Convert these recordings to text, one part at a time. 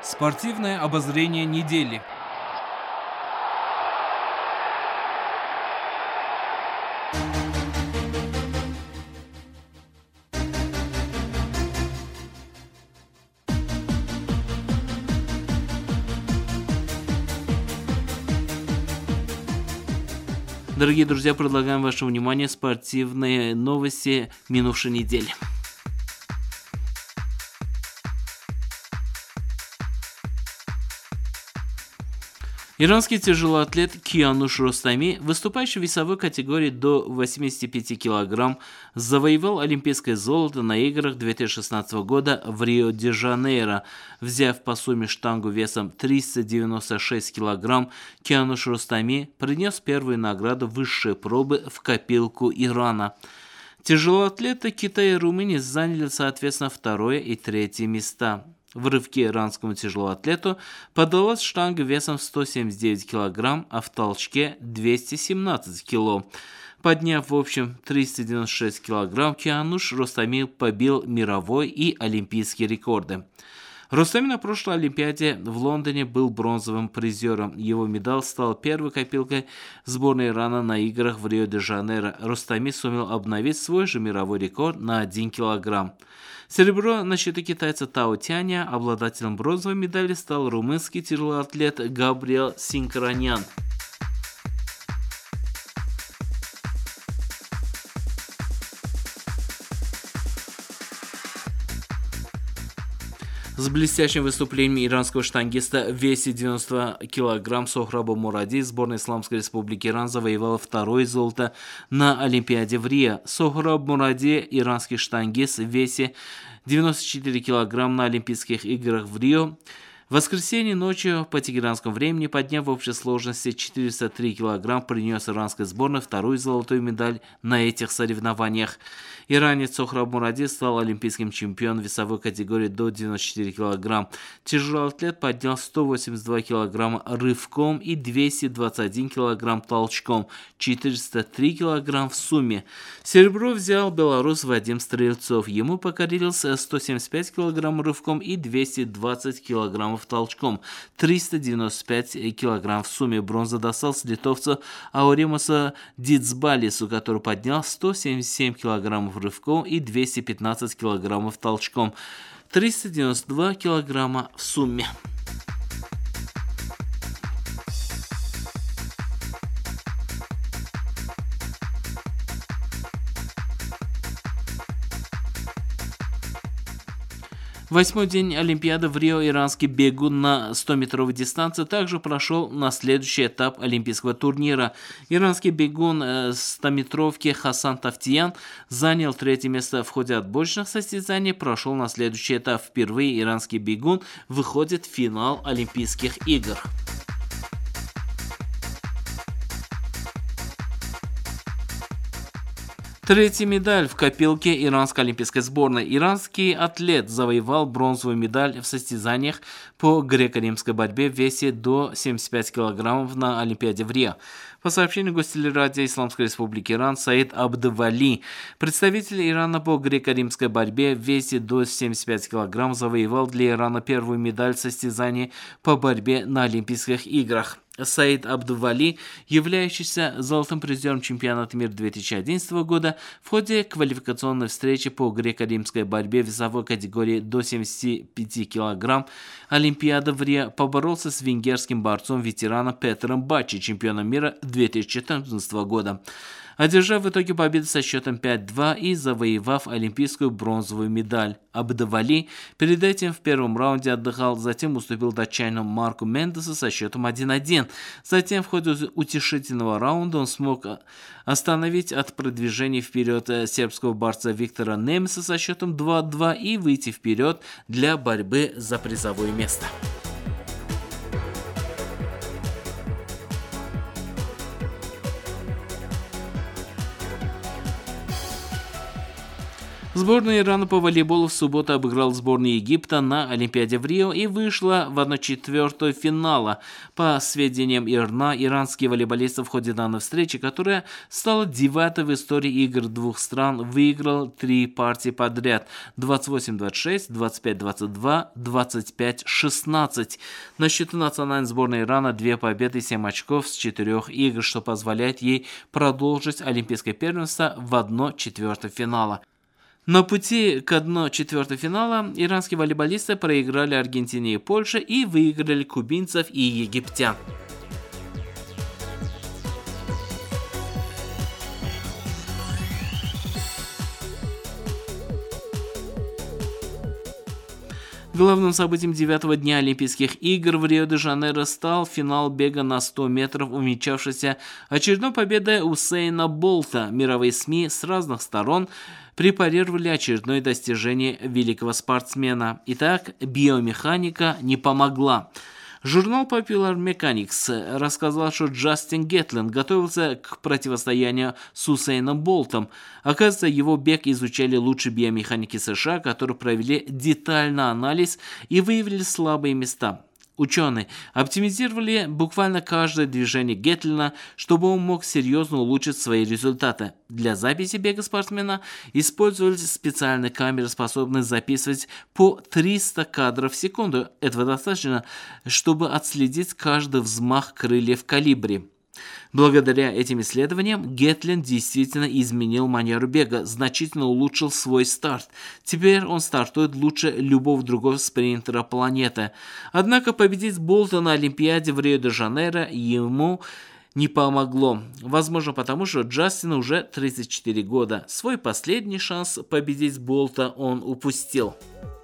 Спортивное обозрение недели. Дорогие друзья, предлагаем вашему вниманию спортивные новости минувшей недели. Иранский тяжелоатлет Киануш Рустами, выступающий в весовой категории до 85 кг, завоевал олимпийское золото на играх 2016 года в Рио-де-Жанейро. Взяв по сумме штангу весом 396 кг, Киануш Рустами принес первую награду высшей пробы в копилку Ирана. Тяжелоатлеты Китая и Румынии заняли, соответственно, второе и третье места. В рывке иранскому тяжелоатлету подалась штанга весом 179 кг, а в толчке 217 кг. Подняв в общем 396 кг, Киануш Рустами побил мировой и олимпийские рекорды. Рустами на прошлой Олимпиаде в Лондоне был бронзовым призером. Его медаль стал первой копилкой сборной Ирана на играх в Рио-де-Жанейро. Рустами сумел обновить свой же мировой рекорд на 1 кг. Серебро на счету китайца Тао Тяня, обладателем бронзовой медали стал румынский тяжелоатлет Габриел Синкронян. С блестящим выступлением иранского штангиста в весе 90 кг Сохраба Муради сборная Исламской Республики Иран завоевала второе золото на Олимпиаде в Рио. Сохраб Муради, иранский штангист в весе 94 кг на Олимпийских играх в Рио, в воскресенье ночью по тегеранскому времени, подняв в общей сложности 403 кг, принес иранской сборной вторую золотую медаль на этих соревнованиях. Иранец Сохраб Муради стал олимпийским чемпионом весовой категории до 94 кг. Тяжелоатлет поднял 182 кг рывком и 221 кг толчком, 403 кг в сумме. Серебро взял белорус Вадим Стрельцов. Ему покорились 175 кг рывком и 220 кг толчком, 395 кг в сумме. Бронза досталась литовцу Ауремусу Дицбалису, который поднял 177 кг рывком и 215 кг толчком, 392 кг в сумме. Восьмой день Олимпиады в Рио иранский бегун на 100-метровой дистанции также прошел на следующий этап олимпийского турнира. Иранский бегун 100-метровки Хасан Тафтиян занял третье место в ходе отборочных состязаний, прошел на следующий этап. Впервые иранский бегун выходит в финал Олимпийских игр. Третья медаль в копилке иранской олимпийской сборной. Иранский атлет завоевал бронзовую медаль в состязаниях по греко-римской борьбе в весе до 75 кг на Олимпиаде в Рио. По сообщению гостелерадио Исламской Республики Иран, Саид Абдвали, представитель Ирана по греко-римской борьбе в весе до 75 кг, завоевал для Ирана первую медаль в состязании по борьбе на Олимпийских играх. Саид Абдвали, являющийся золотым призером чемпионата мира 2011 года, в ходе квалификационной встречи по греко-римской борьбе в весовой категории до 75 кг Олимпиада в Рио поборолся с венгерским борцом-ветераном Петером Бачи, чемпионом мира 2014 года, одержав в итоге победу со счетом 5-2 и завоевав олимпийскую бронзовую медаль. Абдвали перед этим в первом раунде отдыхал, затем уступил датчанину Марку Мендесу со счетом 1-1. Затем в ходе утешительного раунда он смог остановить от продвижения вперед сербского борца Виктора Немеса со счетом 2-2 и выйти вперед для борьбы за призовое место. Сборная Ирана по волейболу в субботу обыграла сборную Египта на Олимпиаде в Рио и вышла в 1/4 финала. По сведениям ИРНА, иранские волейболисты в ходе данной встречи, которая стала 9-й в истории игр двух стран, выиграл 3 партии подряд: 28-26, 25-22, 25-16. На счету национальной сборной Ирана 2 победы и 7 очков с 4 игр, что позволяет ей продолжить олимпийское первенство в 1/4 финала. На пути к 1/4 финала иранские волейболисты проиграли Аргентине и Польше и выиграли кубинцев и египтян. Главным событием 9-го дня Олимпийских игр в Рио-де-Жанейро стал финал бега на 100 метров, увенчавшийся очередной победой Усейна Болта. Мировые СМИ с разных сторон препарировали очередное достижение великого спортсмена. Итак, биомеханика не помогла. Журнал Popular Mechanics рассказал, что Джастин Гетлин готовился к противостоянию с Усейном Болтом. Оказывается, его бег изучали лучшие биомеханики США, которые провели детальный анализ и выявили слабые места. Ученые оптимизировали буквально каждое движение Гетлина, чтобы он мог серьезно улучшить свои результаты. Для записи бега спортсмена использовали специальные камеры, способные записывать по 300 кадров в секунду. Этого достаточно, чтобы отследить каждый взмах крыльев колибри. Благодаря этим исследованиям Гетлин действительно изменил манеру бега, значительно улучшил свой старт. Теперь он стартует лучше любого другого спринтера планеты. Однако победить Болта на Олимпиаде в Рио-де-Жанейро ему не помогло. Возможно, потому что Джастину уже 34 года. Свой последний шанс победить Болта он упустил.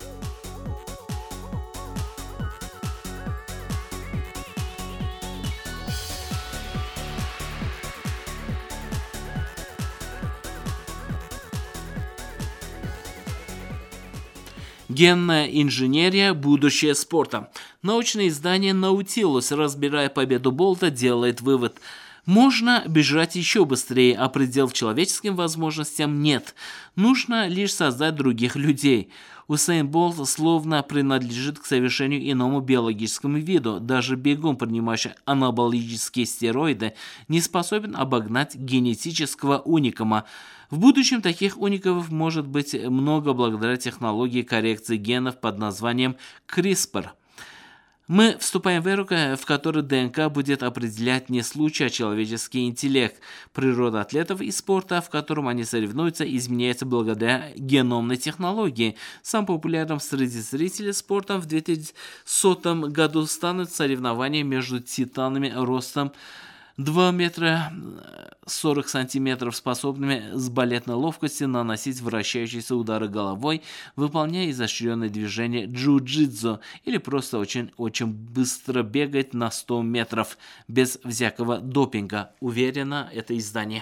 Генная инженерия – будущее спорта. Научное издание «Наутилус», разбирая победу Болта, делает вывод: можно бежать еще быстрее, а пределов человеческим возможностям нет. Нужно лишь создать других людей. Усейн Болт словно принадлежит к совершенно иному биологическому виду. Даже бегун, принимающий анаболические стероиды, не способен обогнать генетического уникума. В будущем таких уникумов может быть много благодаря технологии коррекции генов под названием CRISPR. Мы вступаем в эру, в которой ДНК будет определять не случай, а человеческий интеллект. Природа атлетов и спорта, в котором они соревнуются, изменяется благодаря геномной технологии. Самым популярным среди зрителей спорта в 2100 году станут соревнования между титанами ростом 2 метра 40 сантиметров, способными с балетной ловкостью наносить вращающиеся удары головой, выполняя изощренные движения джиу-джитсу, или просто очень быстро бегать на 100 метров без всякого допинга, уверено это издание.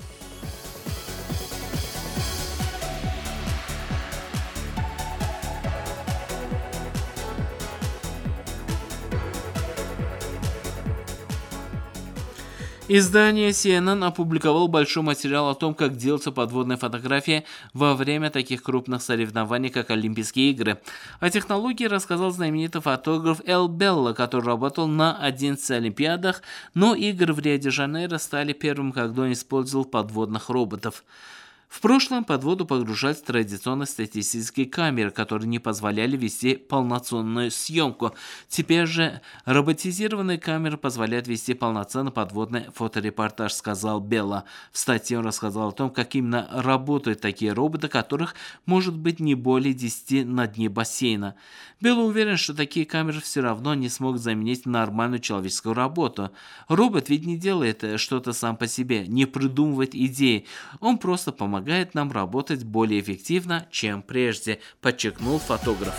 Издание CNN опубликовало большой материал о том, как делаются подводные фотографии во время таких крупных соревнований, как Олимпийские игры. О технологии рассказал знаменитый фотограф Эл Белла, который работал на 11 Олимпиадах, но игры в Рио-де-Жанейро стали первым, когда он использовал подводных роботов. В прошлом под воду погружались традиционные статистические камеры, которые не позволяли вести полноценную съемку. Теперь же роботизированные камеры позволяют вести полноценный подводный фоторепортаж, сказал Белла. В статье он рассказал о том, как именно работают такие роботы, которых может быть не более 10 на дне бассейна. Белла уверен, что такие камеры все равно не смогут заменить нормальную человеческую работу. Робот ведь не делает что-то сам по себе, не придумывает идеи. Он просто помогает нам работать более эффективно, чем прежде, подчеркнул фотограф.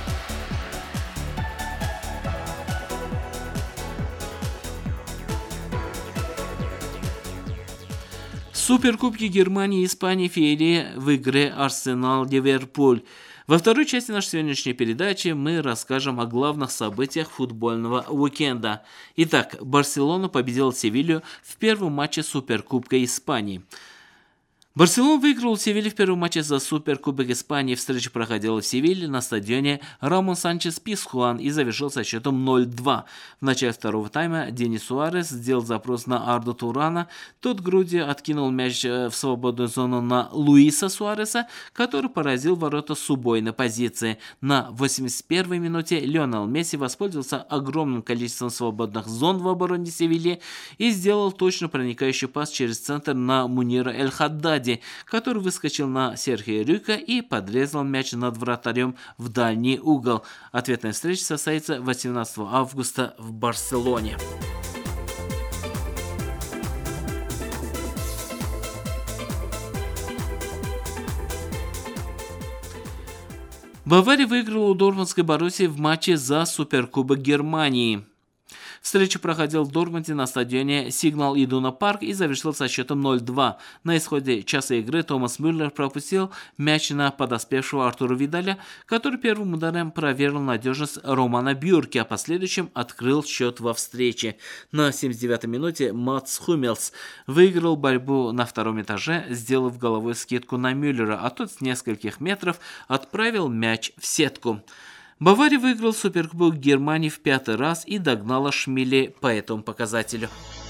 Суперкубки Германии и Испании феерия в игре Арсенал-Ливерпуль. Во второй части нашей сегодняшней передачи мы расскажем о главных событиях футбольного уикенда. Итак, Барселона победила Севилью в первом матче Суперкубка Испании. Барселона выиграл у Севильи в первом матче за Суперкубок Испании. Встреча проходила в Севилье на стадионе Рамон Санчес Пизхуан и завершился со счетом 0-2. В начале второго тайма Денис Суарес сделал запрос на Арду Турана. Тот грудью откинул мяч в свободную зону на Луиса Суареса, который поразил ворота с убойной позиции. На 81-й минуте Лионел Месси воспользовался огромным количеством свободных зон в обороне Севильи и сделал точно проникающий пас через центр на Мунира Эль-Хаддади, который выскочил на Серхио Рюка и подрезал мяч над вратарем в дальний угол. Ответная встреча состоится 18 августа в Барселоне. Бавария выиграла у Дортмундской Боруссии в матче за Суперкубок Германии. Встреча проходила в Дортмунде на стадионе Сигнал Идуна Парк и завершилась со счетом 0-2. На исходе часа игры Томас Мюллер пропустил мяч на подоспевшего Артура Видаля, который первым ударом проверил надежность Романа Бюрки, а последующим открыл счет во встрече. На 79-й минуте Матс Хуммельс выиграл борьбу на втором этаже, сделав головой скидку на Мюллера, а тот с нескольких метров отправил мяч в сетку. Бавария выиграл Суперкубок Германии в 5-й раз и догнала Шмиле по этому показателю.